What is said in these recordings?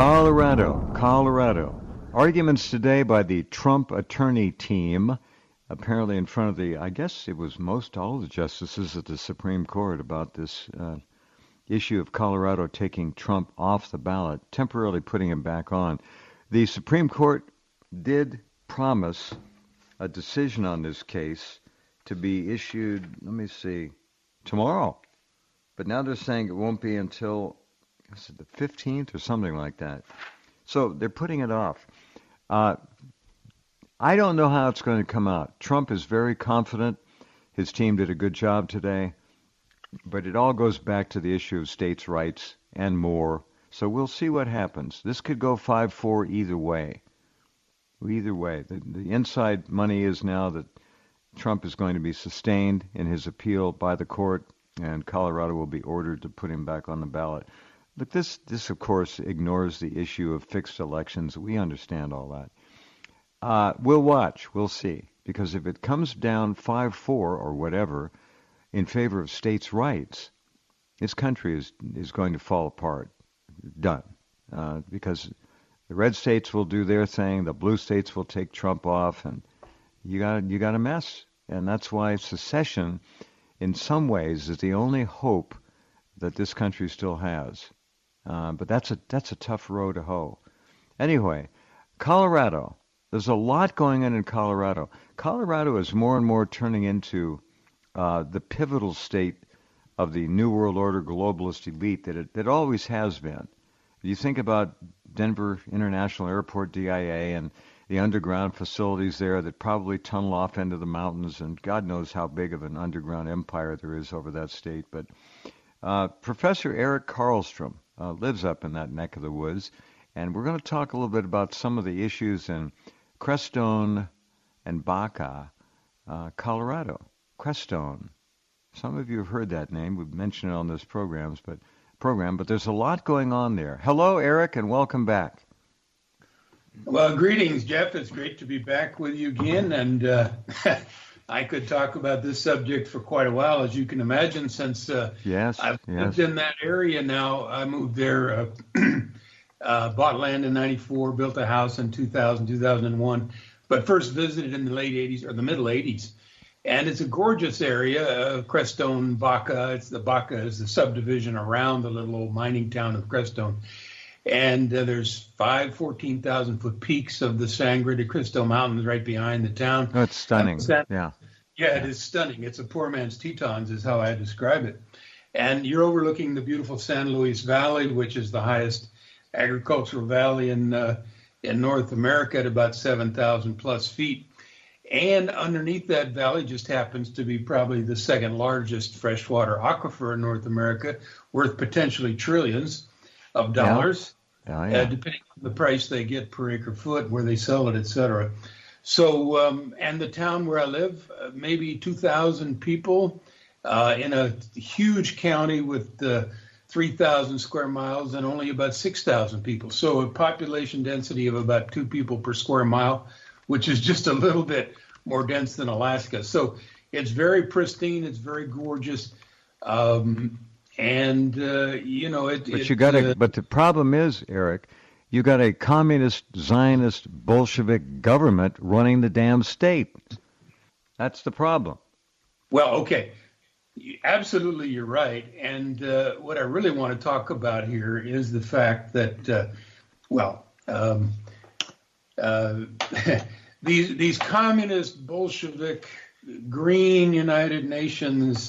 Colorado. Arguments today by the Trump attorney team, apparently in front of I guess it was all of the justices at the Supreme Court about this issue of Colorado taking Trump off the ballot, temporarily putting him back on. The Supreme Court did promise a decision on this case to be issued, tomorrow. But now they're saying it won't be until the 15th or something like that. So they're putting it off. I don't know how it's going to come out. Trump is very confident. His team did a good job today. But it all goes back to the issue of states' rights and more. So we'll see what happens. This could go 5-4 either way. Either way. The inside money is now that Trump is going to be sustained in his appeal by the court, and Colorado will be ordered to put him back on the ballot. But this of course, ignores the issue of fixed elections. We understand all that. We'll watch. We'll see. Because if it comes down 5-4 or whatever in favor of states' rights, this country is going to fall apart. Done. Because the red states will do their thing. The blue states will take Trump off. And you got a mess. And that's why secession, in some ways, is the only hope that this country still has. But that's a tough row to hoe. Anyway, Colorado. There's a lot going on in Colorado. Colorado is more and more turning into the pivotal state of the New World Order globalist elite that it always has been. You think about Denver International Airport, DIA, and the underground facilities there that probably tunnel off into the mountains, and God knows how big of an underground empire there is over that state. But Professor Eric Karlstrom lives up in that neck of the woods, and we're going to talk a little bit about some of the issues in Crestone and Baca, Colorado. Crestone. Some of you have heard that name. We've mentioned it on this program, but there's a lot going on there. Hello, Eric, and welcome back. Well, greetings, Jeff. It's great to be back with you again, and I could talk about this subject for quite a while, as you can imagine, since I've lived in that area now. I moved there, bought land in 94, built a house in 2000, 2001, but first visited in the late 80s or the middle 80s. And it's a gorgeous area, Crestone, Baca. Baca is the subdivision around the little old mining town of Crestone. And there's 14,000-foot peaks of the Sangre de Cristo Mountains right behind the town. Oh, it's stunning. Yeah, it is stunning. It's a poor man's Tetons is how I describe it. And you're overlooking the beautiful San Luis Valley, which is the highest agricultural valley in North America at about 7,000 plus feet. And underneath that valley just happens to be probably the second largest freshwater aquifer in North America, worth potentially trillions of dollars, depending on the price they get per acre foot, where they sell it, et cetera. So, and the town where I live, maybe 2,000 people in a huge county with 3,000 square miles and only about 6,000 people. So a population density of about 2 people per square mile, which is just a little bit more dense than Alaska. So it's very pristine. It's very gorgeous. But the problem is, Eric, you got a communist, Zionist, Bolshevik government running the damn state. That's the problem. Well, okay. Absolutely, you're right. And what I really want to talk about here is the fact that, these communist, Bolshevik, Green United Nations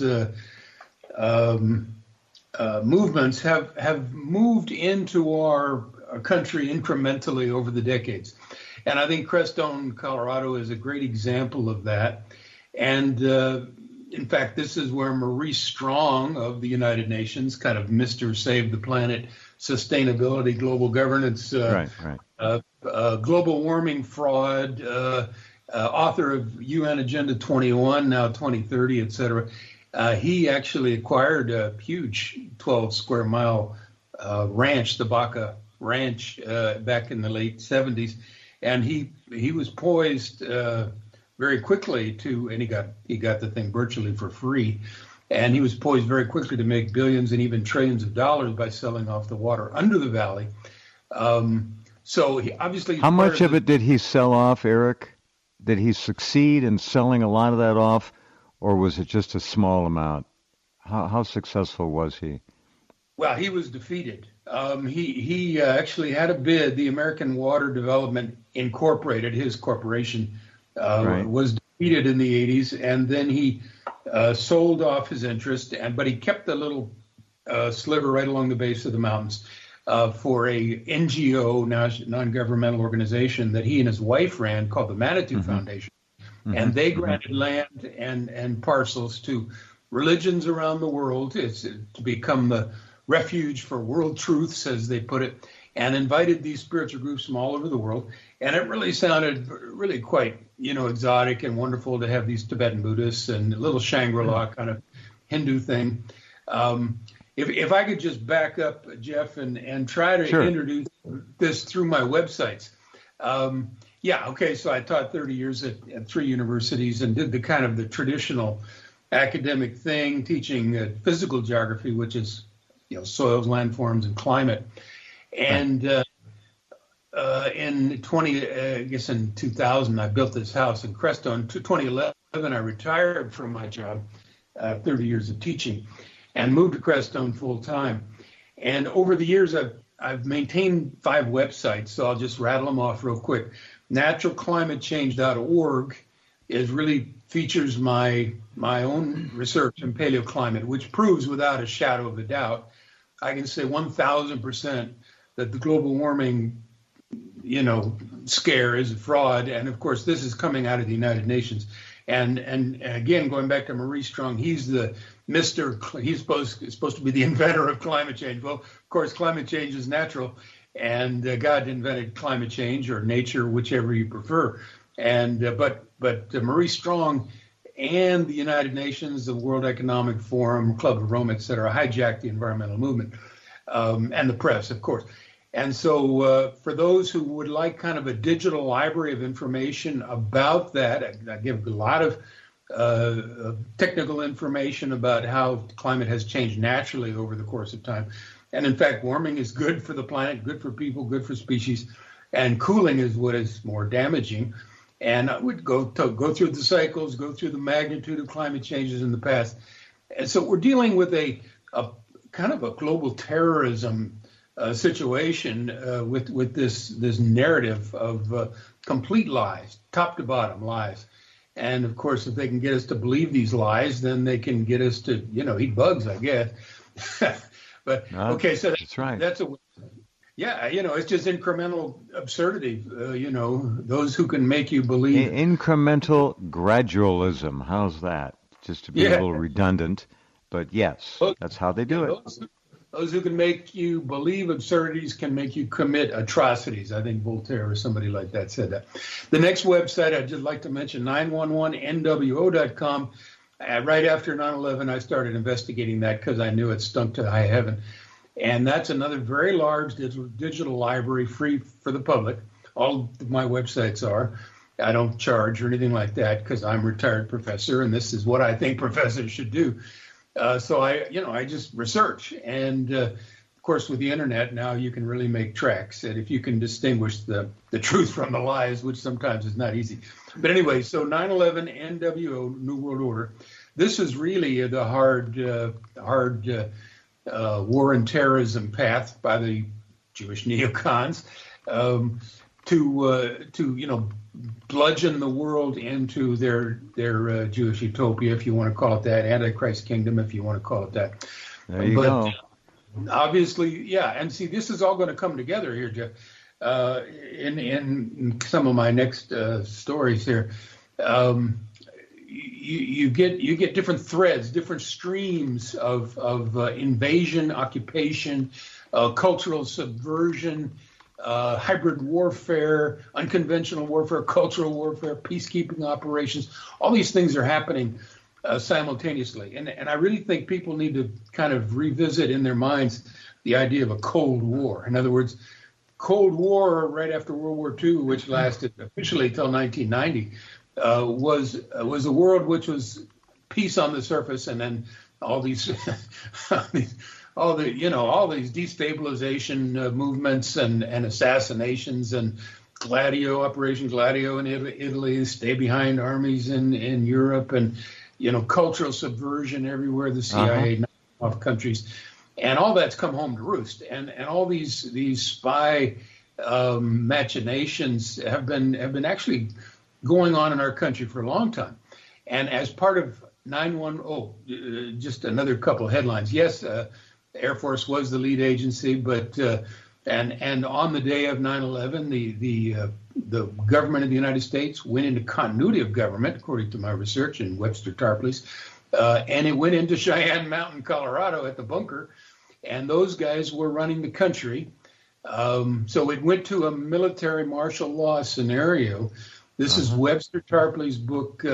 movements have moved into our country incrementally over the decades. And I think Crestone, Colorado is a great example of that. And in fact, this is where Maurice Strong of the United Nations, kind of Mr. Save the Planet, Sustainability, Global Governance, Global Warming Fraud, author of UN Agenda 21, now 2030, et cetera. He actually acquired a huge 12 square mile ranch, the Baca Ranch, back in the late 70s. And he was poised very quickly and he got the thing virtually for free. And he was poised very quickly to make billions and even trillions of dollars by selling off the water under the valley So he, obviously, How much of it did he sell off, Eric? Did he succeed in selling a lot of that off, or was it just a small amount? How successful was he? Well, he was defeated. He actually had a bid. The American Water Development Incorporated, his corporation, Right. was defeated in the 80s, and then he sold off his interest, but he kept the little sliver right along the base of the mountains for a NGO, non-governmental organization that he and his wife ran called the Manitou Foundation. And they granted land and parcels to religions around the world to become the refuge for world truths, as they put it, and invited these spiritual groups from all over the world. And it really sounded really quite, exotic and wonderful to have these Tibetan Buddhists and a little Shangri-La kind of Hindu thing. If I could just back up, Jeff, and try to introduce this through my websites. So I taught 30 years at 3 universities and did the traditional academic thing, teaching physical geography, which is soils, landforms, and climate. And in 2000, I built this house in Crestone. In 2011, I retired from my job, 30 years of teaching, and moved to Crestone full time. And over the years, I've maintained 5 websites, so I'll just rattle them off real quick. Naturalclimatechange.org features my own research in paleoclimate, which proves without a shadow of a doubt, I can say 1,000% that the global warming, scare is a fraud. And of course, this is coming out of the United Nations. And again, going back to Maurice Strong, he's the he's supposed to be the inventor of climate change. Well, of course, climate change is natural, and God invented climate change or nature, whichever you prefer. And but Maurice Strong and the United Nations, the World Economic Forum, Club of Rome, et cetera, hijacked the environmental movement, and the press, of course. And so for those who would like kind of a digital library of information about that, I give a lot of technical information about how climate has changed naturally over the course of time. And in fact, warming is good for the planet, good for people, good for species, and cooling is what is more damaging. And I would go through the cycles, go through the magnitude of climate changes in the past. And so we're dealing with a kind of a global terrorism situation with this narrative of complete lies, top to bottom lies. And of course, if they can get us to believe these lies, then they can get us to, eat bugs, I guess. But okay, so that's right. That's it's just incremental absurdity. Those who can make you believe. Incremental gradualism. How's that? Just to be a little redundant, but yes, that's how they do it. Those who can make you believe absurdities can make you commit atrocities. I think Voltaire or somebody like that said that. The next website I'd just like to mention, 911nwo.com. Right after 9/11, I started investigating that because I knew it stunk to high heaven. And that's another very large digital library, free for the public. All of my websites are. I don't charge or anything like that because I'm a retired professor, and this is what I think professors should do. So I just research. And of course, with the internet now, you can really make tracks. And if you can distinguish the truth from the lies, which sometimes is not easy. But anyway, so 9/11 NWO, New World Order. This is really the hard war and terrorism path by the Jewish neocons to bludgeon the world into their Jewish utopia, if you want to call it that, Antichrist kingdom, if you want to call it that. There you go. Obviously, yeah, and see, this is all going to come together here, Jeff. In some of my next stories here. You get different threads, different streams of invasion, occupation, cultural subversion, hybrid warfare, unconventional warfare, cultural warfare, peacekeeping operations. All these things are happening simultaneously. And I really think people need to kind of revisit in their minds the idea of a Cold War. In other words, Cold War right after World War II, which lasted officially till 1990, was a world which was peace on the surface, and then all these all these destabilization movements and assassinations and Operation Gladio in Italy, stay behind armies in Europe, and cultural subversion everywhere. The CIA knocking off countries, and all that's come home to roost. And all these spy machinations have been actually going on in our country for a long time. And as part of 911, just another couple of headlines. Yes, the Air Force was the lead agency, but and on the day of 9/11, the government of the United States went into continuity of government, according to my research in Webster Tarpley's, and it went into Cheyenne Mountain, Colorado, at the bunker, and those guys were running the country. So it went to a military martial law scenario. This is Webster Tarpley's book,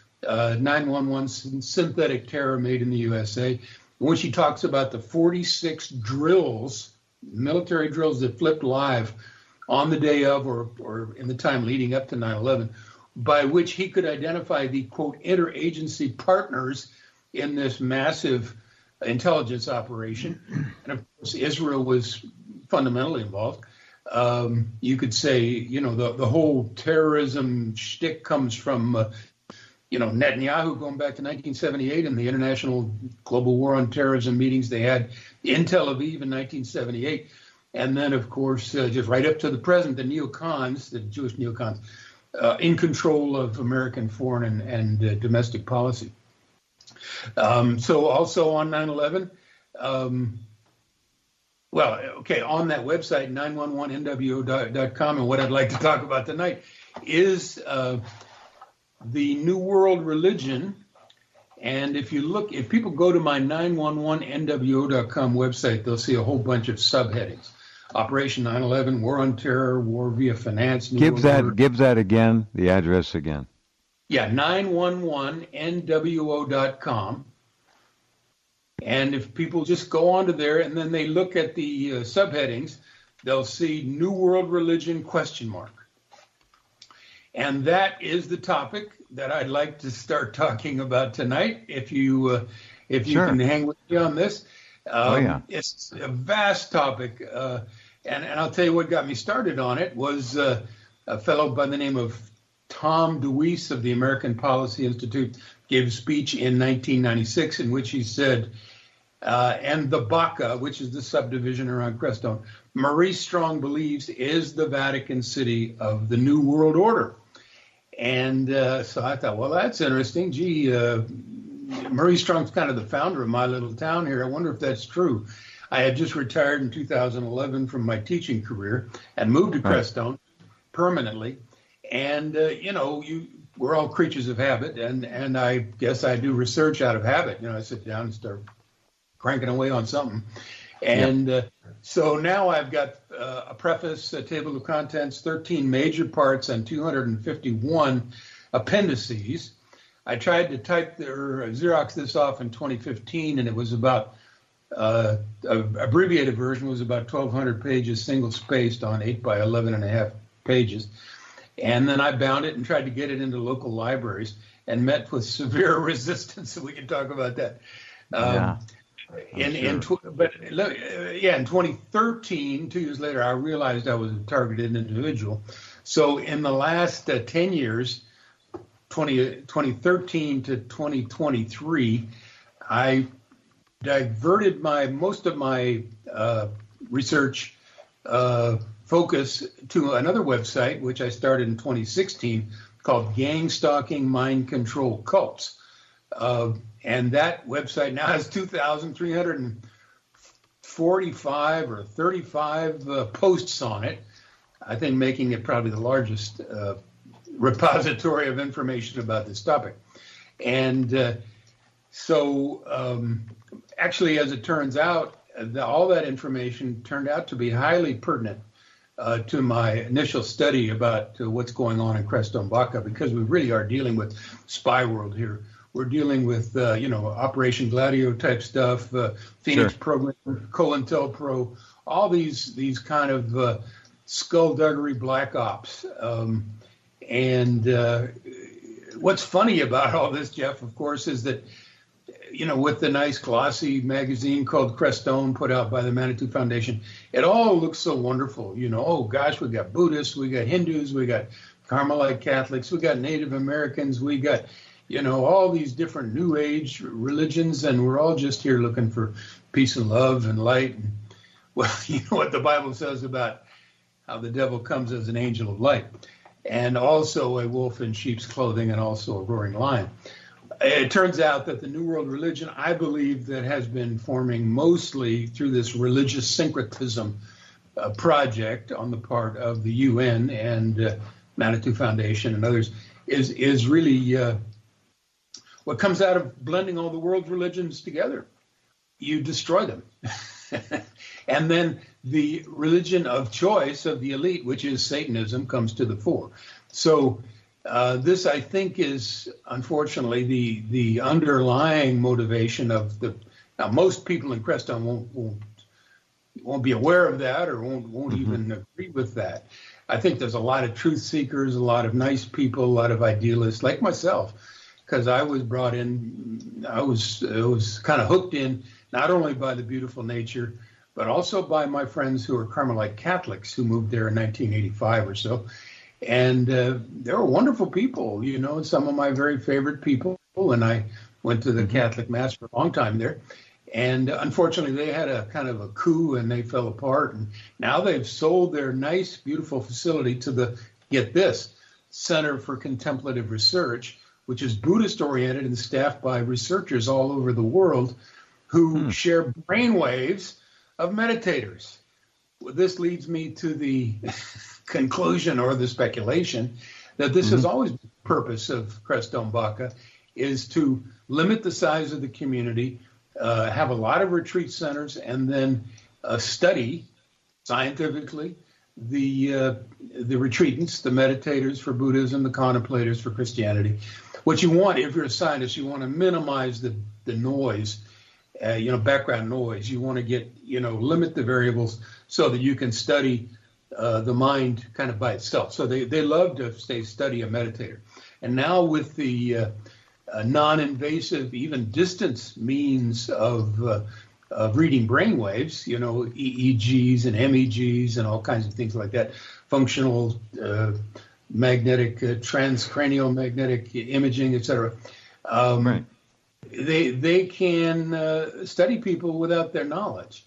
911 Synthetic Terror Made in the USA, when she talks about the 46 drills, military drills that flipped live on the day of or in the time leading up to 9/11, by which he could identify the, quote, interagency partners in this massive intelligence operation. And of course, Israel was fundamentally involved. You could say, the whole terrorism shtick comes from, Netanyahu going back to 1978 and the International Global War on Terrorism meetings they had in Tel Aviv in 1978. And then, of course, just right up to the present, the neocons, the Jewish neocons, in control of American foreign and domestic policy. So also on 9/11, on that website, 911nwo.com, and what I'd like to talk about tonight is the New World Religion. And if people go to my 911nwo.com website, they'll see a whole bunch of subheadings. Operation 9/11, War on Terror, War via Finance. Give that again, the address again. Yeah, 911nwo.com. And if people just go onto there and then they look at the subheadings, they'll see New World Religion ? And that is the topic that I'd like to start talking about tonight. If you Sure. can hang with me on this. Yeah. It's a vast topic. And I'll tell you what got me started on it was a fellow by the name of Tom DeWeese of the American Policy Institute gave a speech in 1996 in which he said, and the Baca, which is the subdivision around Crestone, Maurice Strong believes is the Vatican City of the New World Order. And so I thought, well, that's interesting. Gee, Maurice Strong's kind of the founder of my little town here. I wonder if that's true. I had just retired in 2011 from my teaching career and moved to Crestone permanently. And, we're all creatures of habit. And I guess I do research out of habit. I sit down and start cranking away on something. And so now I've got a preface, a table of contents, 13 major parts, and 251 appendices. I tried to Xerox this off in 2015, and it was about, abbreviated version was about 1,200 pages, single-spaced on 8 by 11.5 pages. And then I bound it and tried to get it into local libraries and met with severe resistance. So we can talk about that. In 2013, 2 years later, I realized I was a targeted individual. So in the last 10 years, 2013 to 2023, I diverted most of my research focus to another website, which I started in 2016, called Gang Stalking Mind Control Cults. And that website now has 2,345 or 35 posts on it, I think making it probably the largest repository of information about this topic. And actually, as it turns out, all that information turned out to be highly pertinent to my initial study about what's going on in Crestone Baca, because we really are dealing with spy world here. We're dealing with, Operation Gladio type stuff, Phoenix Program, COINTELPRO, all these kind of skullduggery black ops. And what's funny about all this, Jeff, of course, is that with the nice glossy magazine called Crestone put out by the Manitou Foundation. It all looks so wonderful. Oh gosh, we got Buddhists, we got Hindus, we got Carmelite Catholics, we got Native Americans, we got, all these different New Age religions, and we're all just here looking for peace and love and light. And, well, you know what the Bible says about how the devil comes as an angel of light, and also a wolf in sheep's clothing, and also a roaring lion. It turns out that the New World religion, I believe, that has been forming mostly through this religious syncretism project on the part of the UN and Manitou Foundation and others, is really what comes out of blending all the world's religions together. You destroy them. And then the religion of choice of the elite, which is Satanism, comes to the fore. So this, I think, is unfortunately the underlying motivation of the. Now, most people in Crestone won't be aware of that, or won't even agree with that. I think there's a lot of truth seekers, a lot of nice people, a lot of idealists like myself, because I was brought in. I was kind of hooked in not only by the beautiful nature, but also by my friends who are Carmelite Catholics who moved there in 1985 or so. And they were wonderful people, some of my very favorite people. And I went to the Catholic Mass for a long time there. And unfortunately, they had a kind of a coup and they fell apart. And now they've sold their nice, beautiful facility to the, get this, Center for Contemplative Research, which is Buddhist oriented and staffed by researchers all over the world who share brainwaves of meditators. Well, this leads me to the conclusion or the speculation that this has always been the purpose of Crestone Baca, is to limit the size of the community, have a lot of retreat centers, and then study scientifically the retreatants, the meditators for Buddhism, the contemplators for Christianity. What you want, if you're a scientist, you want to minimize the noise, background noise. You want to get, limit the variables so that you can study the mind kind of by itself. So they love to study a meditator. And now with the non-invasive, even distance means of reading brainwaves, EEGs and MEGs and all kinds of things like that, functional magnetic, transcranial magnetic imaging, etc. Right. They can study people without their knowledge.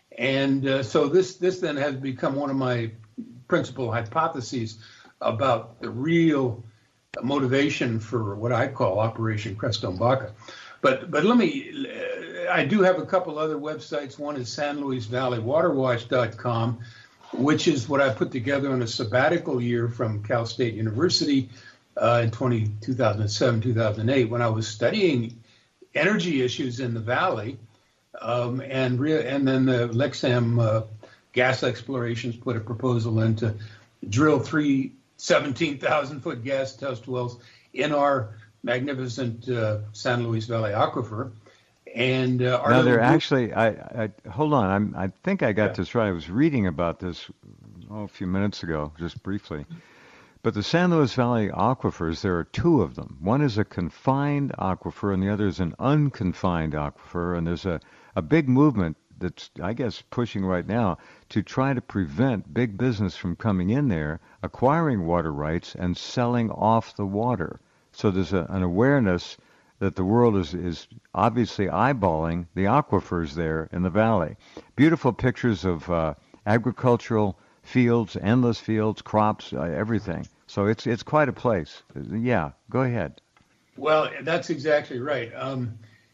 And so this then has become one of my principal hypotheses about the real motivation for what I call Operation Crestone Baca. But I do have a couple other websites. One is SanLuisValleyWaterWatch.com, which is what I put together in a sabbatical year from Cal State University in 2007, 2008, when I was studying energy issues in the valley. And then the Lexam gas explorations put a proposal in to drill 3 17,000-foot gas test wells in our magnificent San Luis Valley aquifer. And now they're actually, I hold on, I think I got this right. I was reading about this a few minutes ago, just briefly. But the San Luis Valley aquifers, there are 2 of them. One is a confined aquifer, and the other is an unconfined aquifer. And there's a big movement that's, I guess, pushing right now to try to prevent big business from coming in there, acquiring water rights, and selling off the water. So there's an awareness that the world is obviously eyeballing the aquifers there in the valley. Beautiful pictures of agricultural fields, endless fields, crops, everything. So it's quite a place. Yeah, go ahead. Well, that's exactly right. Of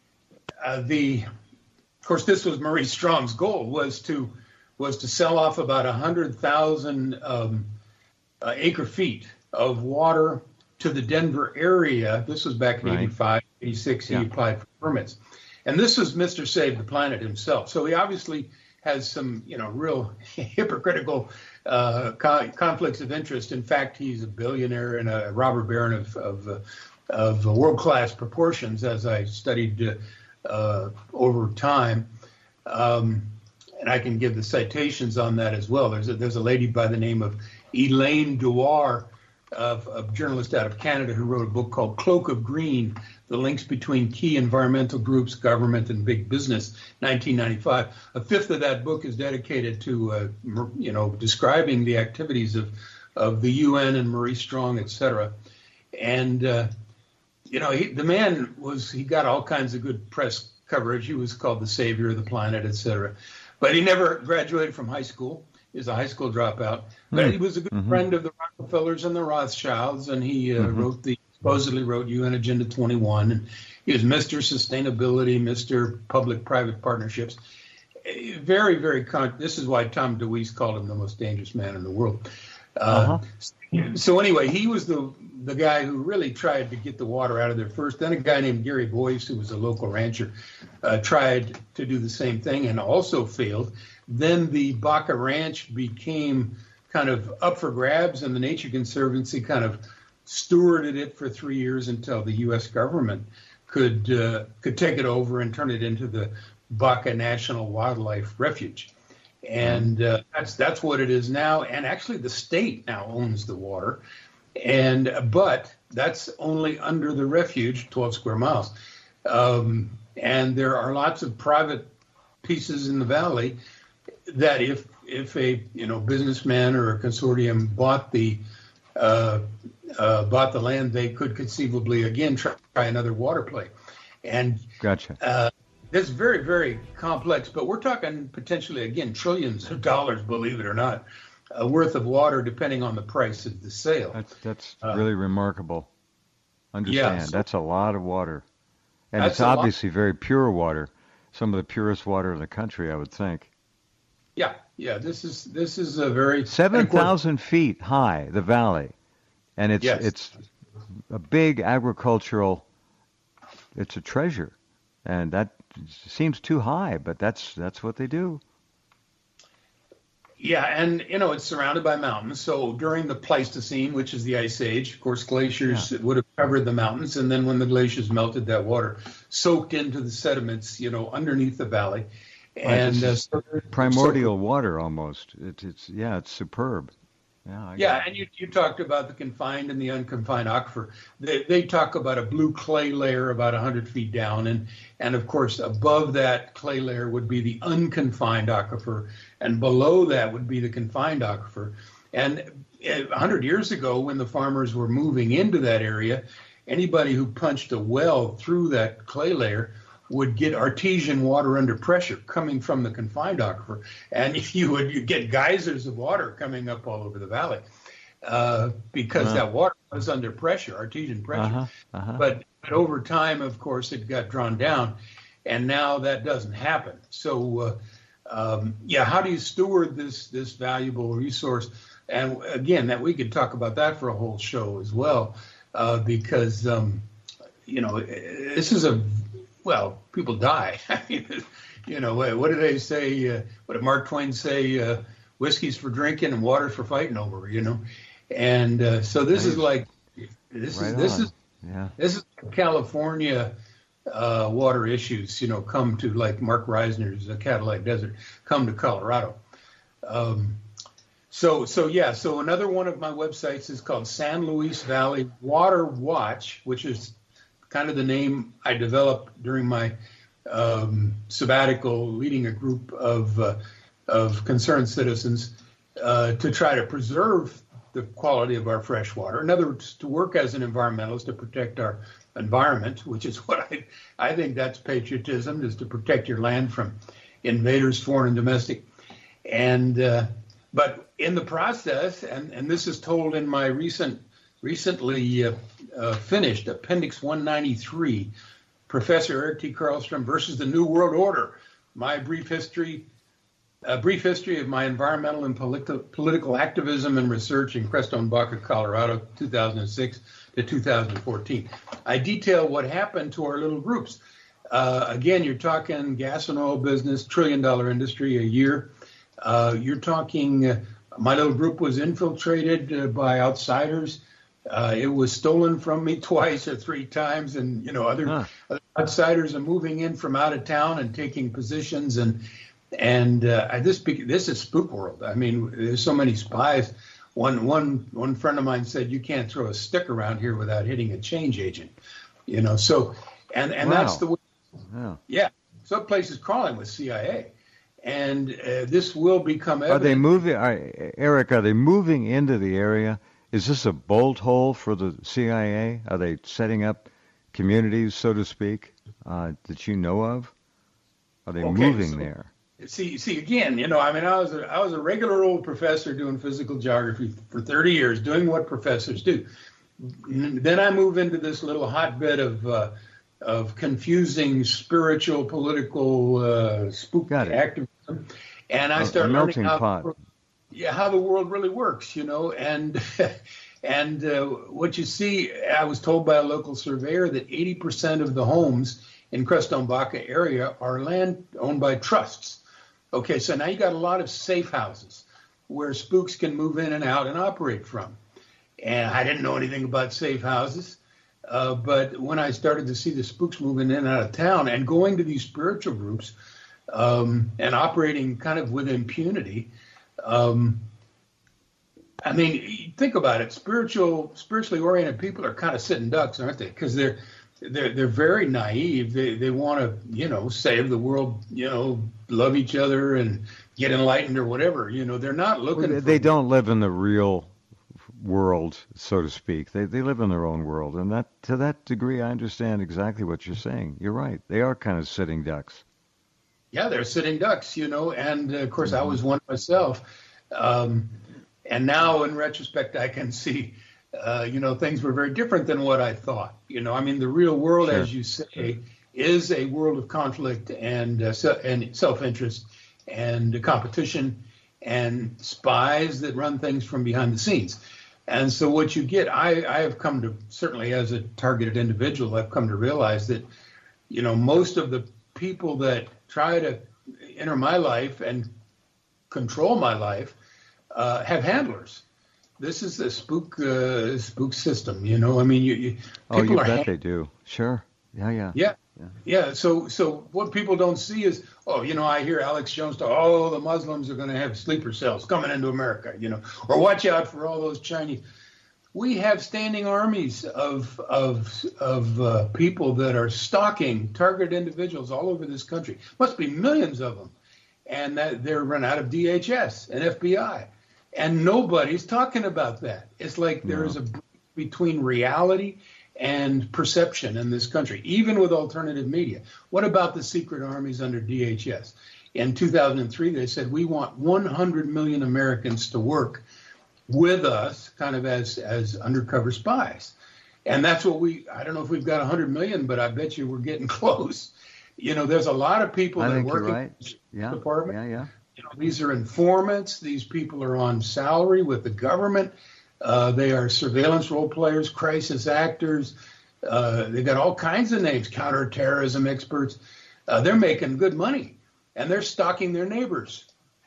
course, this was Maurice Strong's goal, was to sell off about 100,000 acre feet of water to the Denver area. This was back in 85, 86. He applied for permits. And this was Mr. Save the Planet himself. So he obviously has some, real hypocritical conflicts of interest. In fact, he's a billionaire and a robber baron of world-class proportions, as I studied over time. And I can give the citations on that as well. There's a lady by the name of Elaine Dewar, a journalist out of Canada, who wrote a book called Cloak of Green, the links between key environmental groups, government, and big business, 1995. A fifth of that book is dedicated to, describing the activities of the UN and Maurice Strong, et cetera. And, the man he got all kinds of good press coverage. He was called the savior of the planet, et cetera. But he never graduated from high school. He was a high school dropout. But he was a good friend of the Rockefellers and the Rothschilds, and he supposedly wrote UN Agenda 21. And he was Mr. Sustainability, Mr. Public-Private Partnerships. Very, very this is why Tom DeWeese called him the most dangerous man in the world. So anyway, he was the guy who really tried to get the water out of there first. Then a guy named Gary Boyce, who was a local rancher, tried to do the same thing and also failed. Then the Baca Ranch became kind of up for grabs, and the Nature Conservancy kind of stewarded it for 3 years until the U.S. government could take it over and turn it into the Baca National Wildlife Refuge. And that's what it is now. And actually, the state now owns the water, but that's only under the refuge, 12 square miles. And there are lots of private pieces in the valley that if a businessman or a consortium bought the land, they could conceivably again try another water play. And gotcha. It's very, very complex, but we're talking potentially, again, trillions of dollars, believe it or not, worth of water, depending on the price of the sale. That's really remarkable. Understand, that's a lot of water. And it's obviously very pure water, some of the purest water in the country, I would think. Yeah, this is a very 7,000 feet high, the valley, and it's a big agricultural. It's a treasure, and that seems too high, but that's what they do. Yeah, and it's surrounded by mountains. So during the Pleistocene, which is the Ice Age, of course, glaciers would have covered the mountains, and then when the glaciers melted, that water soaked into the sediments, underneath the valley. And primordial water almost. It's superb. And you talked about the confined and the unconfined aquifer. They talk about a blue clay layer about 100 feet down, and of course above that clay layer would be the unconfined aquifer, and below that would be the confined aquifer. And 100 years ago, when the farmers were moving into that area, anybody who punched a well through that clay layer would get artesian water under pressure coming from the confined aquifer, and you get geysers of water coming up all over the valley because that water was under pressure, artesian pressure. But over time, of course, it got drawn down, and now that doesn't happen. So, how do you steward this valuable resource? And again, that we could talk about that for a whole show as well, because this is people die. I mean, what do they say? What did Mark Twain say? Whiskey's for drinking and water's for fighting over. And so this is like this is California water issues. Come to like Mark Reisner's Cadillac Desert. Come to Colorado. So another one of my websites is called San Luis Valley Water Watch, which is kind of the name I developed during my sabbatical, leading a group of concerned citizens to try to preserve the quality of our fresh water. In other words, to work as an environmentalist to protect our environment, which is what I think that's patriotism, is to protect your land from invaders, foreign and domestic. And but in the process, and this is told in my recently finished Appendix 193, Professor Eric T. Karlstrom versus the New World Order, my brief history of my environmental and political activism and research in Crestone Baca, Colorado, 2006 to 2014. I detail what happened to our little groups. Again, you're talking gas and oil business, $1 trillion industry a year. You're talking, my little group was infiltrated by outsiders. It was stolen from me twice or three times, and other outsiders are moving in from out of town and taking positions, and this is spook world. I mean, there's so many spies. One friend of mine said you can't throw a stick around here without hitting a change agent, So, and Wow. that's the way. Yeah. Yeah. Some places crawling with CIA, and this will become Are they evident. moving, Eric? Are they moving into the area? Is this a bolt hole for the CIA? Are they setting up communities, so to speak, that you know of? Are they moving there? See again. I mean, I was a regular old professor doing physical geography for 30 years, doing what professors do. Then I move into this little hotbed of confusing spiritual, political, spooky activism, and I start learning how the world really works, and and what you see. I was told by a local surveyor that 80% of the homes in Crestone Baca area are land owned by trusts. Okay, so now you got a lot of safe houses where spooks can move in and out and operate from. And I didn't know anything about safe houses. But when I started to see the spooks moving in and out of town and going to these spiritual groups and operating kind of with impunity, I mean, think about it. Spiritually oriented people are kind of sitting ducks, aren't they? Because they're very naive. They want to, save the world, love each other and get enlightened or whatever. They're not looking. Well, they don't live in the real world, so to speak. They live in their own world, and that to that degree, I understand exactly what you're saying. You're right. They are kind of sitting ducks. Yeah, they're sitting ducks, and of course I was one myself. And now in retrospect, I can see, things were very different than what I thought. I mean, the real world, Sure. as you say, is a world of conflict and self-interest and competition and spies that run things from behind the scenes. And so what you get, I have come to, certainly as a targeted individual, I've come to realize that, most of the people that try to enter my life and control my life have handlers. This is a spook system, I mean, You bet they do. Sure. Yeah. So what people don't see is, I hear Alex Jones talk, the Muslims are going to have sleeper cells coming into America, or watch out for all those Chinese. We have standing armies of people that are stalking targeted individuals all over this country. Must be millions of them, and that they're run out of DHS and FBI, and nobody's talking about that. It's like there is a break between reality and perception in this country, even with alternative media. What about the secret armies under DHS? In 2003, they said, we want 100 million Americans to work with us kind of as undercover spies. And that's what I don't know if we've got 100 million, but I bet you we're getting close. There's a lot of people that work in the department. Yeah. These are informants. These people are on salary with the government. They are surveillance role players, crisis actors. They've got all kinds of names, counterterrorism experts. They're making good money, and they're stalking their neighbors,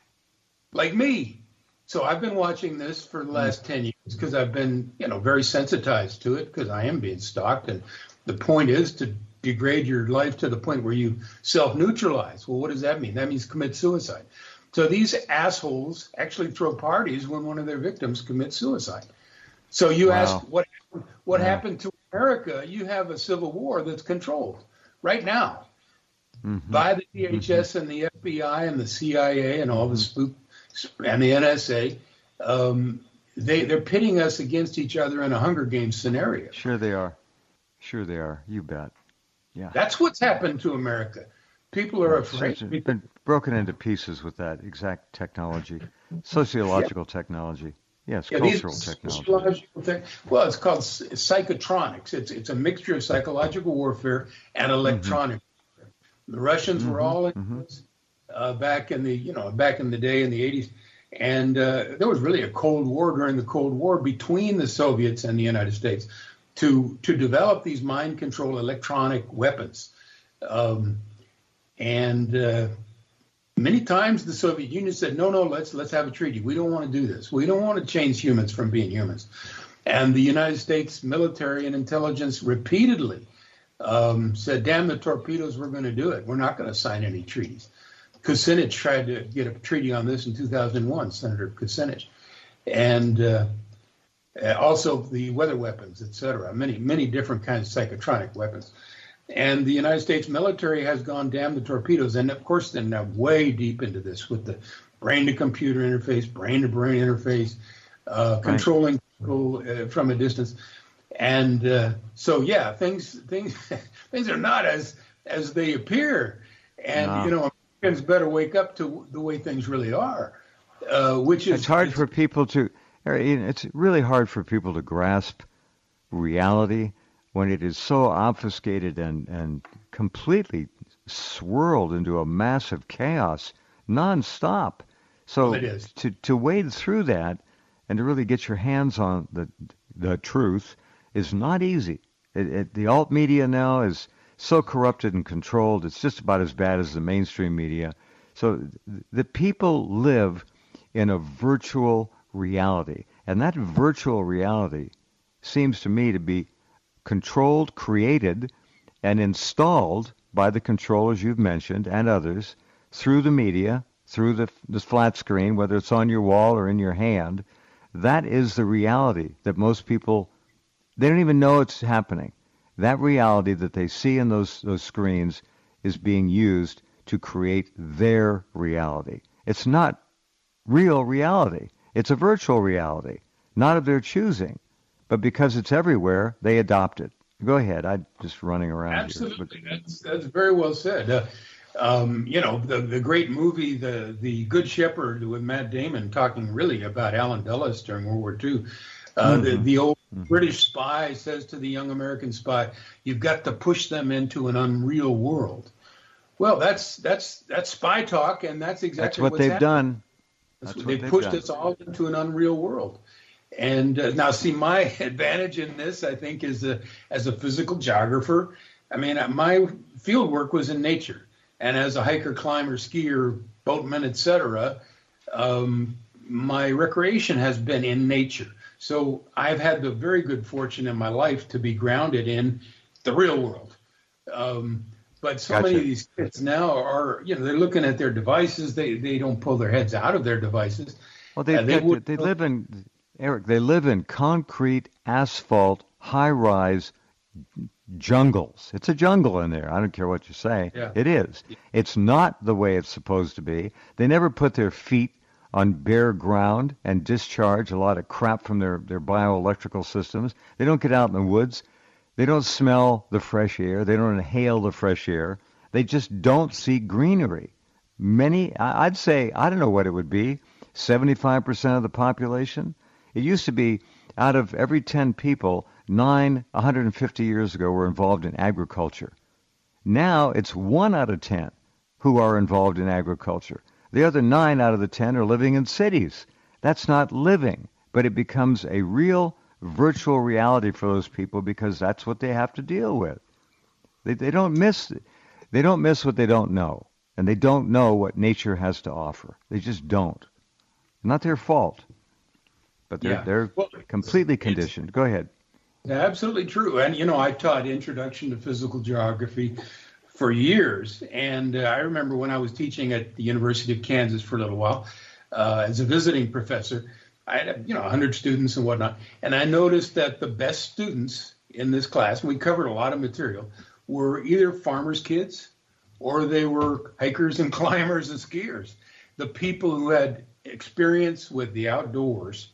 like me. So I've been watching this for the last 10 years because I've been, very sensitized to it because I am being stalked. And the point is to degrade your life to the point where you self-neutralize. Well, what does that mean? That means commit suicide. So these assholes actually throw parties when one of their victims commits suicide. So you ask what happened to America? You have a civil war that's controlled right now by the DHS and the FBI and the CIA and all the spook and the NSA. They're pitting us against each other in a Hunger Games scenario. Sure they are. You bet. Yeah. That's what's happened to America. People are afraid. It's been broken into pieces with that exact technology, sociological technology. Yes, cultural technology. Well, it's called psychotronics. It's a mixture of psychological warfare and electronic. The Russians were all in this back in the day in the 80s, and there was really a Cold War during the Cold War between the Soviets and the United States to develop these mind control electronic weapons. Many times the Soviet Union said, no, let's have a treaty. We don't want to do this. We don't want to change humans from being humans. And the United States military and intelligence repeatedly said, damn the torpedoes, we're going to do it. We're not going to sign any treaties. Kucinich tried to get a treaty on this in 2001, Senator Kucinich. And Also the weather weapons, et cetera, many different kinds of psychotronic weapons. And the United States military has gone damn the torpedoes. And of course, they're now way deep into this with the brain to computer interface, brain to brain interface, controlling people from a distance. And so, yeah, things things are not as they appear. And, Americans better wake up to the way things really are, which is... It's hard for people to... It's really hard for people to grasp reality when it is so obfuscated and completely swirled into a massive chaos nonstop. So well, it is. To wade through that and to really get your hands on the truth is not easy. The alt media now is so corrupted and controlled, it's just about as bad as the mainstream media. So the people live in a virtual reality, and that virtual reality seems to me to be controlled, created, and installed by the controllers you've mentioned and others through the media, through the flat screen, whether it's on your wall or in your hand. That is the reality that most people, they don't even know it's happening. That reality that they see in those screens is being used to create their reality. It's not real reality. It's a virtual reality, not of their choosing. But because it's everywhere, they adopt it. Go ahead. I'm just running around Absolutely. here. That's very well said. The great movie, The Good Shepherd, with Matt Damon talking really about Allen Dulles during World War II. The old British spy says to the young American spy, "You've got to push them into an unreal world." Well, that's spy talk, and that's exactly what they've done. They pushed us all into an unreal world. And now, see, my advantage in this, I think, is as a physical geographer. I mean, my field work was in nature, and as a hiker, climber, skier, boatman, etc., my recreation has been in nature. So I've had the very good fortune in my life to be grounded in the real world. But so Gotcha. many of these kids now are, they're looking at their devices. They don't pull their heads out of their devices. Well, they live in, Eric, they live in concrete, asphalt, high-rise jungles. It's a jungle in there. I don't care what you say. Yeah. It is. It's not the way it's supposed to be. They never put their feet on bare ground and discharge a lot of crap from their bioelectrical systems. They don't get out in the woods. They don't smell the fresh air. They don't inhale the fresh air. They just don't see greenery. I'd say, I don't know what it would be, 75% of the population. It used to be out of every 10 people, 150 years ago were involved in agriculture. Now it's 1 out of 10 who are involved in agriculture. The other 9 out of the 10 are living in cities. That's not living, but it becomes a real virtual reality for those people because that's what they have to deal with. They don't miss what they don't know, and they don't know what nature has to offer. They just don't. Not their fault, but they're completely conditioned. Go ahead. Absolutely true. And, I taught Introduction to Physical Geography for years. And I remember when I was teaching at the University of Kansas for a little while as a visiting professor, I had, 100 students and whatnot. And I noticed that the best students in this class, and we covered a lot of material, were either farmers' kids or they were hikers and climbers and skiers. The people who had experience with the outdoors,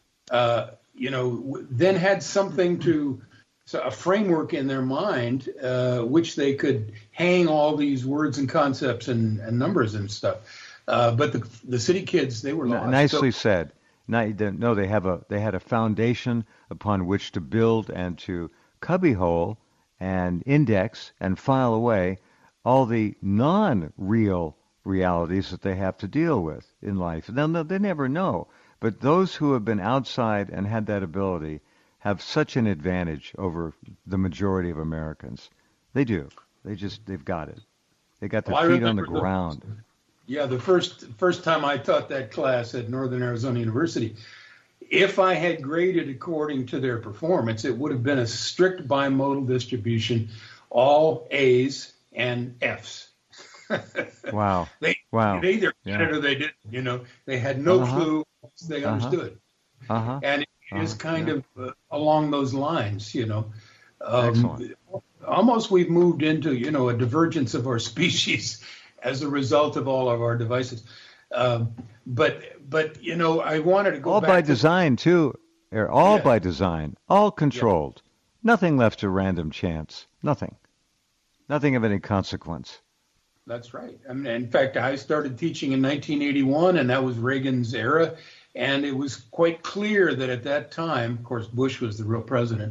then had something a framework in their mind, which they could hang all these words and concepts and numbers and stuff. But the city kids, they were lost. Nicely said. No, they had a foundation upon which to build and to cubbyhole and index and file away all the non-real realities that they have to deal with in life. They never know. But those who have been outside and had that ability have such an advantage over the majority of Americans. They do. They've got it. They got their feet on the ground. Yeah, the first time I taught that class at Northern Arizona University, if I had graded according to their performance, it would have been a strict bimodal distribution, all A's and F's. Wow. They either got it or they didn't. They had no clue. They understood. And is kind of along those lines, you know. Excellent. Almost we've moved into, you know, a divergence of our species as a result of all of our devices. But you know, I wanted to go All back by to design, too. They're all yeah, by design, all yeah, controlled. Nothing left to random chance. Nothing. Nothing of any consequence. that's right. I mean, in fact, I started teaching in 1981, and that was Reagan's era, and it was quite clear that at that time, of course, Bush was the real president,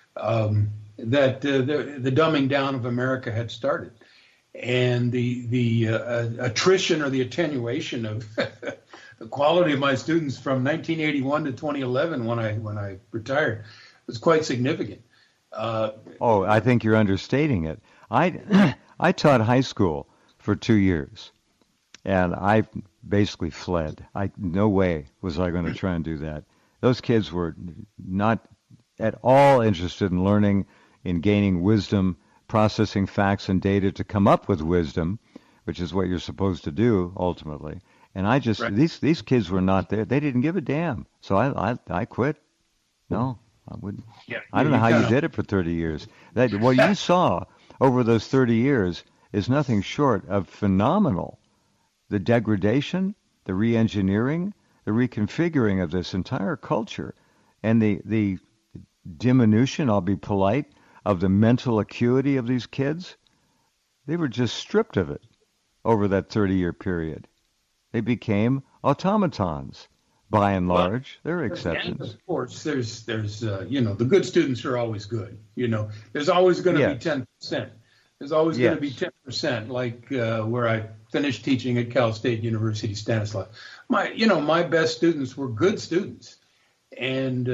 that the dumbing down of America had started, and the attrition or the attenuation of the quality of my students from 1981 to 2011, when I retired, was quite significant. Oh, I think you're understating it. I taught high school for 2 years, and I basically fled. No way was I going to try and do that. Those kids were not at all interested in learning, in gaining wisdom, processing facts and data to come up with wisdom, which is what you're supposed to do ultimately. And I just Right. these kids were not there. They didn't give a damn. So I quit. No, I wouldn't. Yeah, I don't know you how you kind did it for 30 years. That what you saw over those 30 years is nothing short of phenomenal. The degradation, the re-engineering, the reconfiguring of this entire culture, and the diminution, I'll be polite, of the mental acuity of these kids. They were just stripped of it over that 30-year period. They became automatons. By and well, large, there are and exceptions. of course, there's you know, the good students are always good. You know, there's always going to be Yes, 10%. There's always going to be yes. 10%, like where I finished teaching at Cal State University, Stanislaus. My best students were good students, and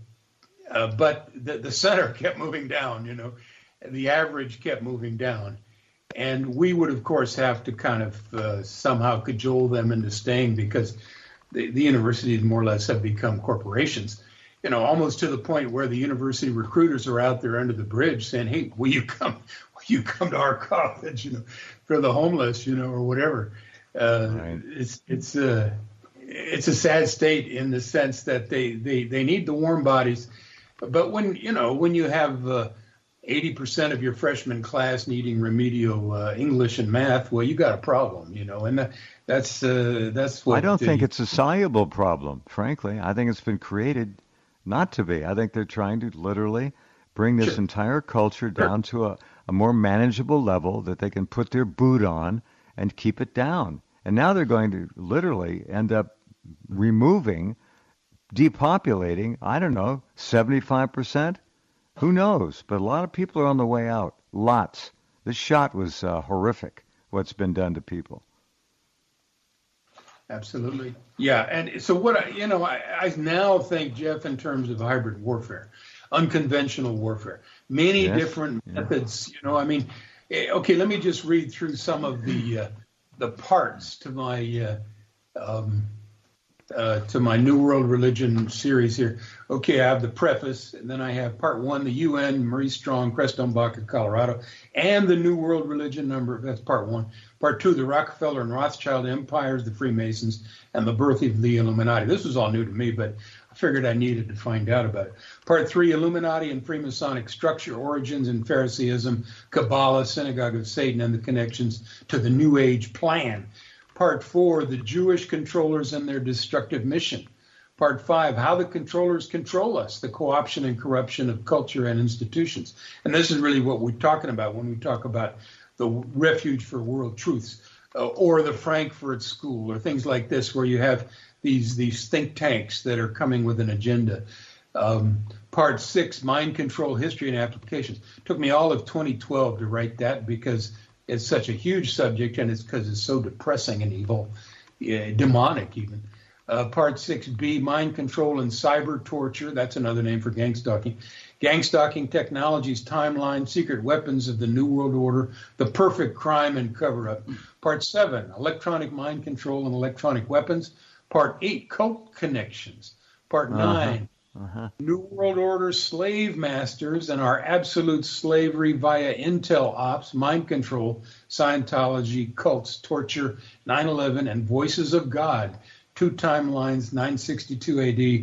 but the center kept moving down. You know, the average kept moving down, and we would of course have to kind of somehow cajole them into staying, because the universities more or less have become corporations, you know, almost to the point where the university recruiters are out there under the bridge saying, "Hey, will you come to our college, you know, for the homeless, you know, or whatever." Right. It's a sad state in the sense that they need the warm bodies, but when you have 80% of your freshman class needing remedial English and math, well, you got a problem, you know, and that's I what don't think the it's a soluble problem, frankly. I think it's been created not to be. I think they're trying to literally bring this sure, entire culture sure. down to a more manageable level that they can put their boot on and keep it down. And now they're going to literally end up removing, depopulating, I don't know, 75%? Who knows? But a lot of people are on the way out. Lots. This shot was horrific, what's been done to people. Absolutely. Yeah. And so I now think, Jeff, in terms of hybrid warfare, unconventional warfare, many Yes? different Yeah. methods, you know, I mean, okay, let me just read through some of the parts to my New World Religion series here. Okay, I have the preface, and then I have part one, the UN, Maurice Strong, Crestone Baca, Colorado, and the New World Religion number. That's part one. Part two, the Rockefeller and Rothschild empires, the Freemasons, and the birth of the Illuminati. This was all new to me, but I figured I needed to find out about it. Part three, Illuminati and Freemasonic structure, origins in Phariseeism, Kabbalah, Synagogue of Satan, and the connections to the New Age plan. Part four, the Jewish controllers and their destructive mission. Part five, how the controllers control us, the co-option and corruption of culture and institutions. And this is really what we're talking about when we talk about the Refuge for World Truths, or the Frankfurt School, or things like this, where you have these think tanks that are coming with an agenda. Part six, mind control, history and applications. Took me all of 2012 to write that, because it's such a huge subject, and it's because it's so depressing and evil, demonic even. Part 6B, mind control and cyber torture. That's another name for gang stalking. Gang stalking technologies, timeline, secret weapons of the New World Order, the perfect crime and cover-up. Part 7, electronic mind control and electronic weapons. Part 8, cult connections. Part 9, New World Order slave masters and our absolute slavery via intel ops, mind control, Scientology, cults, torture, 9/11, and voices of God. Two timelines, 962 AD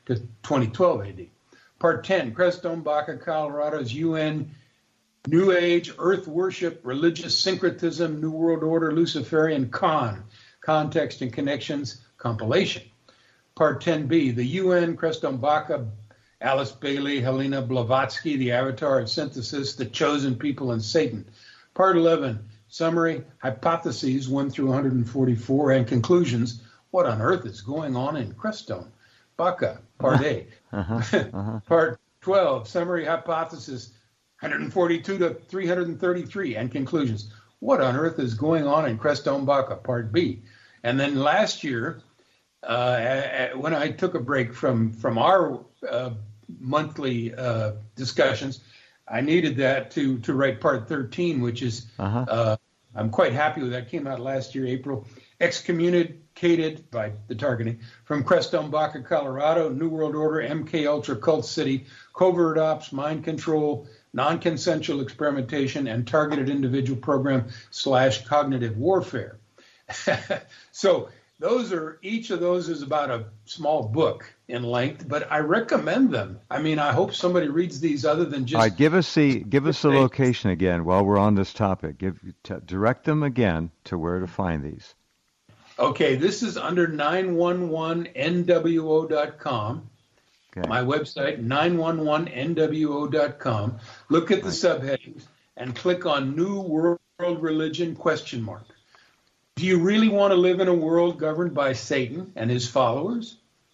to 2012 AD. Part 10, Crestone, Baca, Colorado's UN New Age, Earth Worship, Religious Syncretism, New World Order, Luciferian Con, Context and Connections compilation. Part 10b, the UN, Crestone, Baca, Alice Bailey, Helena Blavatsky, the Avatar of Synthesis, the Chosen People, and Satan. Part 11, Summary, Hypotheses 1 through 144, and Conclusions, What on Earth is Going On in Crestone, Baca, Part A. Part 12, Summary, Hypothesis 142 to 333, and Conclusions, What on Earth is Going On in Crestone, Baca, Part B. And then last year, when I took a break from our monthly discussions, I needed that to write part 13, which is, I'm quite happy with that. Came out last year, April. Excommunicated by the targeting from Crestone, Baca, Colorado, New World Order, MK Ultra, Cult City, Covert Ops, Mind Control, Non-Consensual Experimentation, and Targeted Individual Program / Cognitive Warfare. So each of those is about a small book in length, but I recommend them. I mean, I hope somebody reads these other than just. All right, give us the location again while we're on this topic. Direct them again to where to find these. Okay, this is under 911nwo.com. Okay. My website, 911nwo.com. Look at the subheadings and click on New World Religion ? Do you really want to live in a world governed by Satan and his followers?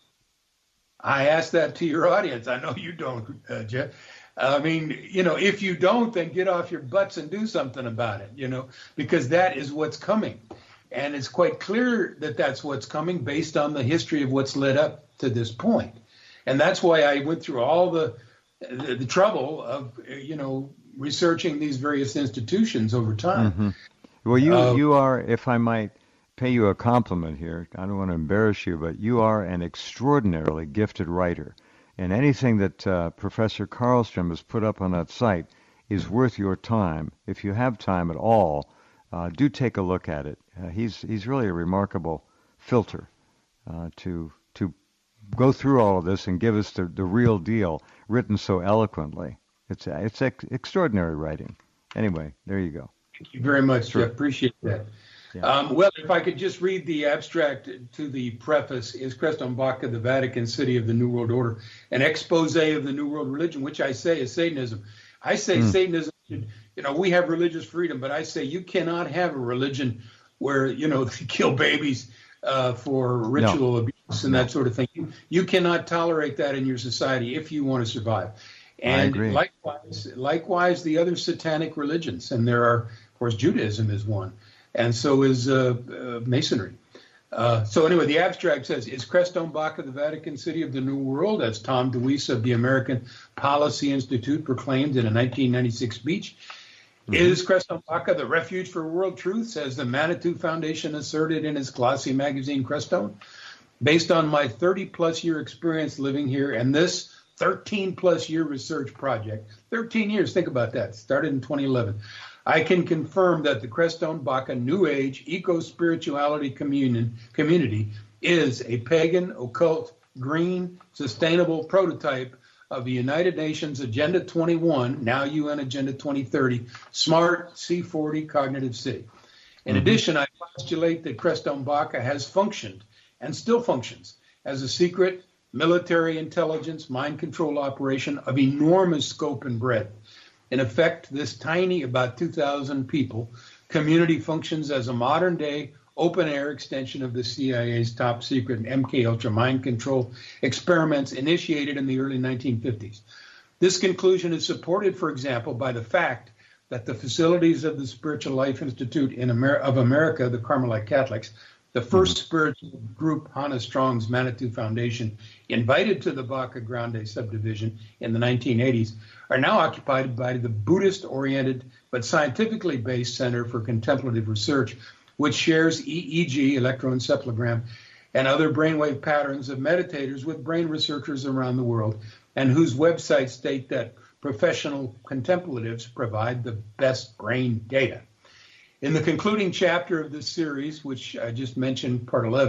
I ask that to your audience. I know you don't, Jeff. I mean, if you don't, then get off your butts and do something about it, because that is what's coming. And it's quite clear that that's what's coming based on the history of what's led up to this point. And that's why I went through all the trouble of, researching these various institutions over time. Mm-hmm. Well, you are, if I might pay you a compliment here, I don't want to embarrass you, but you are an extraordinarily gifted writer. And anything that Professor Karlstrom has put up on that site is worth your time. If you have time at all, do take a look at it. He's really a remarkable filter to go through all of this and give us the real deal, written so eloquently. It's extraordinary writing. Anyway, there you go. Thank you very much, Jeff. Appreciate that. Yeah. Well, if I could just read the abstract to the preface, is Crestone, Baca, the Vatican City of the New World Order, an expose of the New World Religion, which I say is Satanism. I say Satanism, we have religious freedom, but I say you cannot have a religion where, they kill babies for ritual abuse and that sort of thing. You cannot tolerate that in your society if you want to survive. And likewise, the other satanic religions, and there are, of course, Judaism is one, and so is Masonry. So anyway, the abstract says, is Crestone, Baca, the Vatican City of the New World, as Tom DeWeese of the American Policy Institute proclaimed in a 1996 speech? Mm-hmm. Is Crestone, Baca the refuge for world truths, as the Manitou Foundation asserted in its glossy magazine, Crestone? Based on my 30-plus year experience living here and this 13-plus year research project, 13 years, think about that, started in 2011, I can confirm that the Crestone, Baca New Age eco-spirituality community is a pagan, occult, green, sustainable prototype of the United Nations Agenda 21, now UN Agenda 2030, Smart C40 Cognitive City. In addition, I postulate that Crestone, Baca has functioned and still functions as a secret military intelligence mind control operation of enormous scope and breadth. In effect, this tiny, about 2,000 people, community functions as a modern-day open-air extension of the CIA's top-secret MK-Ultra mind control experiments initiated in the early 1950s. This conclusion is supported, for example, by the fact that the facilities of the Spiritual Life Institute of America, the Carmelite Catholics, the first spiritual group Hannah Strong's Manitou Foundation invited to the Baca Grande subdivision in the 1980s, are now occupied by the Buddhist-oriented but scientifically based Center for Contemplative Research, which shares EEG, electroencephalogram, and other brainwave patterns of meditators with brain researchers around the world, and whose websites state that professional contemplatives provide the best brain data. In the concluding chapter of this series, which I just mentioned, part 11,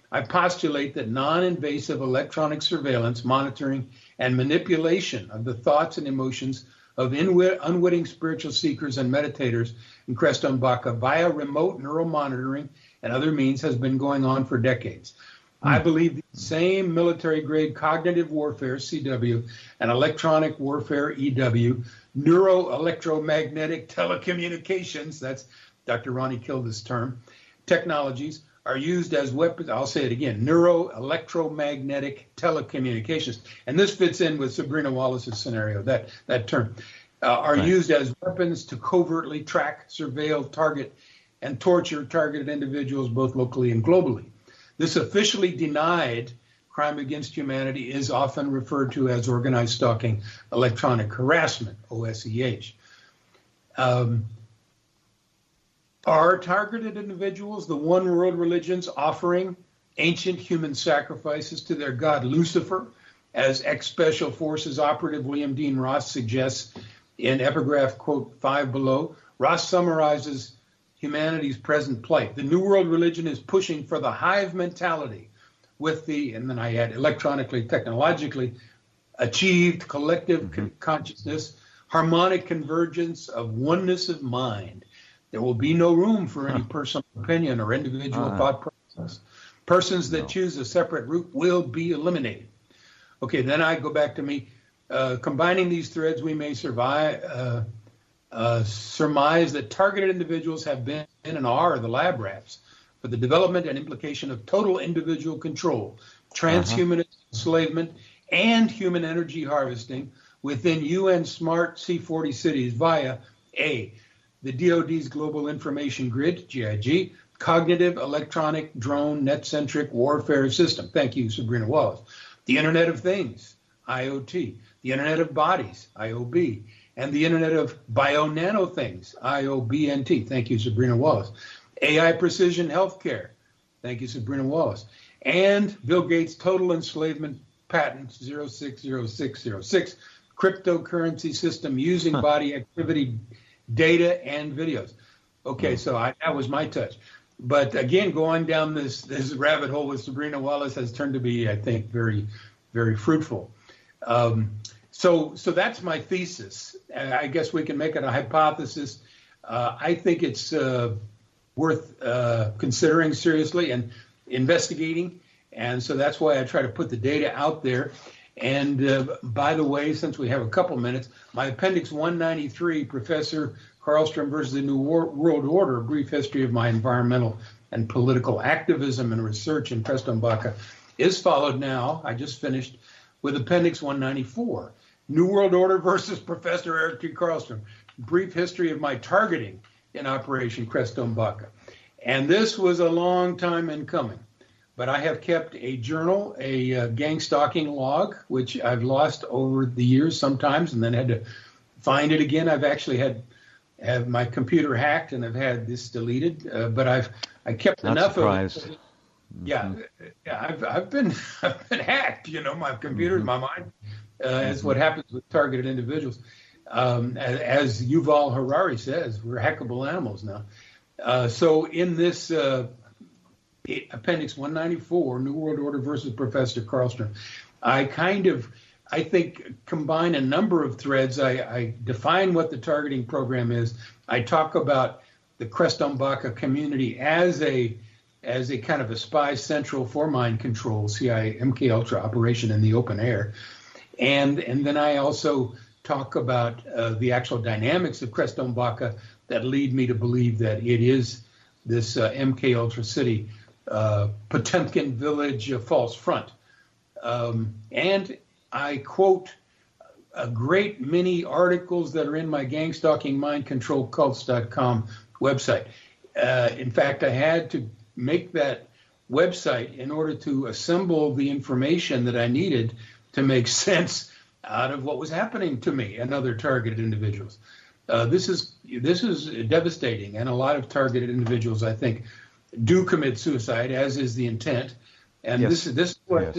I postulate that non-invasive electronic surveillance, monitoring, and manipulation of the thoughts and emotions of unwitting spiritual seekers and meditators in Crestone Baca via remote neuromonitoring and other means has been going on for decades. I believe the same military-grade cognitive warfare, CW, and electronic warfare, EW, neuro-electromagnetic telecommunications, that's Dr. Ronnie Kilda's term, technologies are used as weapons. I'll say it again, neuro-electromagnetic telecommunications. And this fits in with Sabrina Wallace's scenario, that term, are used as weapons to covertly track, surveil, target, and torture targeted individuals both locally and globally. This officially denied crime against humanity is often referred to as organized stalking, electronic harassment, OSEH. Are targeted individuals the one world religions offering ancient human sacrifices to their god Lucifer, as ex-Special Forces operative William Dean Ross suggests in epigraph quote 5 below? Ross summarizes humanity's present plight. The New World religion is pushing for the hive mentality with the, and then I add electronically, technologically, achieved collective consciousness, harmonic convergence of oneness of mind. There will be no room for any personal opinion or individual thought process. Persons that choose a separate route will be eliminated. Okay, then I go back to me. Combining these threads, we may surmise that targeted individuals have been and are the lab rats for the development and implication of total individual control, transhumanist enslavement, and human energy harvesting within UN smart C40 cities via A, the DoD's Global Information Grid, GIG, Cognitive Electronic Drone Net-Centric Warfare System. Thank you, Sabrina Wallace. The Internet of Things, IoT. The Internet of Bodies, IOB. And the Internet of Bio-Nano Things, IOBNT. Thank you, Sabrina Wallace. AI Precision Healthcare. Thank you, Sabrina Wallace. And Bill Gates' Total Enslavement Patent 060606, cryptocurrency system using body activity data and videos. Okay, so that was my touch. But again, going down this rabbit hole with Sabrina Wallace has turned to be, I think, very, very fruitful. So that's my thesis. I guess we can make it a hypothesis. I think it's worth considering seriously and investigating. And so that's why I try to put the data out there. And by the way, since we have a couple minutes, my Appendix 193, Professor Karlstrom versus the New World Order, A Brief History of My Environmental and Political Activism and Research in Crestone Baca, is followed now, I just finished, with Appendix 194, New World Order versus Professor Eric T. Karlstrom, Brief History of My Targeting in Operation Crestone Baca. And this was a long time in coming. But I have kept a journal, a gang stalking log, which I've lost over the years sometimes and then had to find it again. I've actually have my computer hacked and I've had this deleted, but I kept enough of it. Yeah, I've been hacked. You know, my computer, my mind, is what happens with targeted individuals. As Yuval Harari says, we're hackable animals now. So in this Appendix 194, New World Order versus Professor Karlstrom, I think, combine a number of threads. I define what the targeting program is. I talk about the Crestone Baca community as a kind of a spy central for mind control, CIA MK Ultra operation in the open air. And then I also talk about the actual dynamics of Crestone Baca that lead me to believe that it is this MK Ultra city, Potemkin village false front. And I quote a great many articles that are in my gang stalking mind control cults.com website. In fact, I had to make that website in order to assemble the information that I needed to make sense out of what was happening to me and other targeted individuals. This is devastating, and a lot of targeted individuals, I think, do commit suicide, as is the intent. And this is what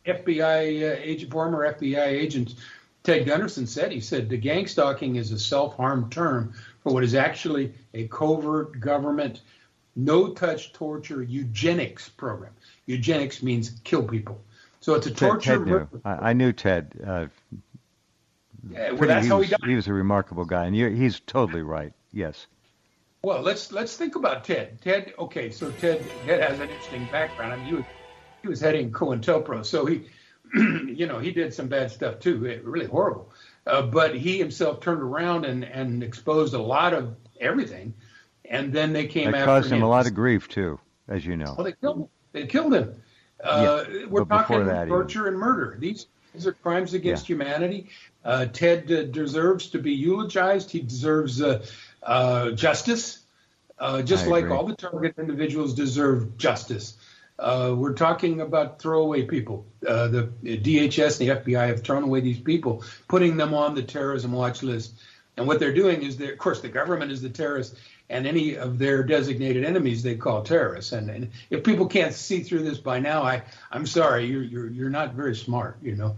former FBI agent Ted Gunderson said. He said the gang stalking is a self-harm term for what is actually a covert government no-touch torture eugenics program. Eugenics means kill people. So it's a torture. Ted knew. I knew Ted. Yeah, well, that's how he died. He was a remarkable guy, and he's totally right. Yes. Well, let's think about Ted. Ted has an interesting background. I mean, he was heading COINTELPRO, so he, he did some bad stuff too, really horrible. But he himself turned around and exposed a lot of everything, and then they came after him. That caused him a lot of grief too, as you know. Well, they killed him. We're talking torture and murder. These are crimes against humanity. Ted deserves to be eulogized. He deserves justice, just like all the target individuals deserve justice. We're talking about throwaway people. The DHS and the FBI have thrown away these people, putting them on the terrorism watch list. And what they're doing is, of course, the government is the terrorist, and any of their designated enemies they call terrorists. And if people can't see through this by now, I'm sorry, you're not very smart,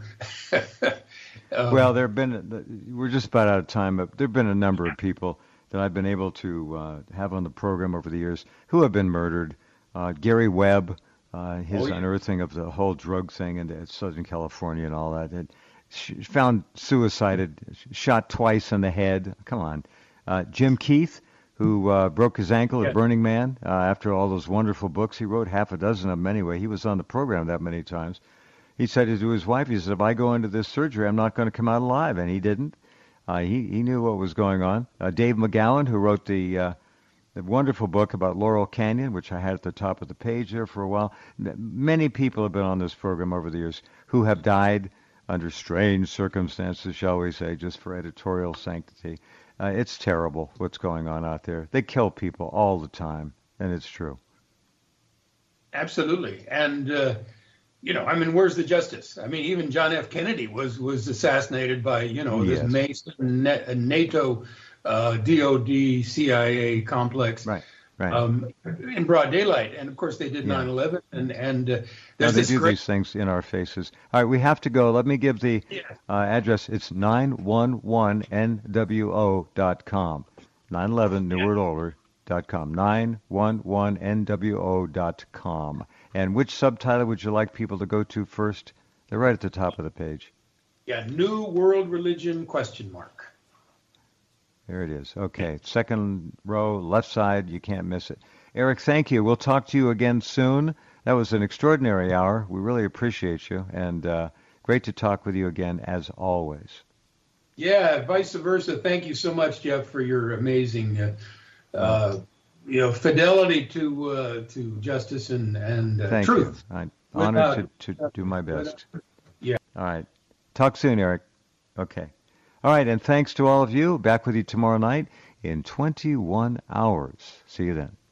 Well, we're just about out of time, but there have been a number of people that I've been able to have on the program over the years who have been murdered. Gary Webb, his unearthing of the whole drug thing in Southern California and all that. Found suicided, shot twice in the head. Come on. Jim Keith, who broke his ankle at Burning Man after all those wonderful books he wrote, half a dozen of them anyway. He was on the program that many times. He said to his wife, he said, if I go into this surgery, I'm not going to come out alive. And he didn't. He knew what was going on. Dave McGowan, who wrote the wonderful book about Laurel Canyon, which I had at the top of the page there for a while. Many people have been on this program over the years who have died under strange circumstances, shall we say, just for editorial sanctity. It's terrible what's going on out there. They kill people all the time, and it's true. Absolutely. And, where's the justice? I mean, even John F. Kennedy was assassinated by, this Mason, NATO, DOD, CIA complex. Right. In broad daylight. And, of course, they did 9/11. And there's they do these things in our faces. All right, we have to go. Let me give the address. It's 911NWO.com. 911, New World Order.com. 911NWO.com. And which subtitle would you like people to go to first? They're right at the top of the page. Yeah, New World Religion ? There it is. Okay, second row, left side. You can't miss it. Eric, thank you. We'll talk to you again soon. That was an extraordinary hour. We really appreciate you, and great to talk with you again, as always. Yeah, vice versa. Thank you so much, Jeff, for your amazing fidelity to justice and thank truth. You. I'm honored to do my best. Yeah. All right. Talk soon, Eric. Okay. All right, and thanks to all of you. Back with you tomorrow night in 21 hours. See you then.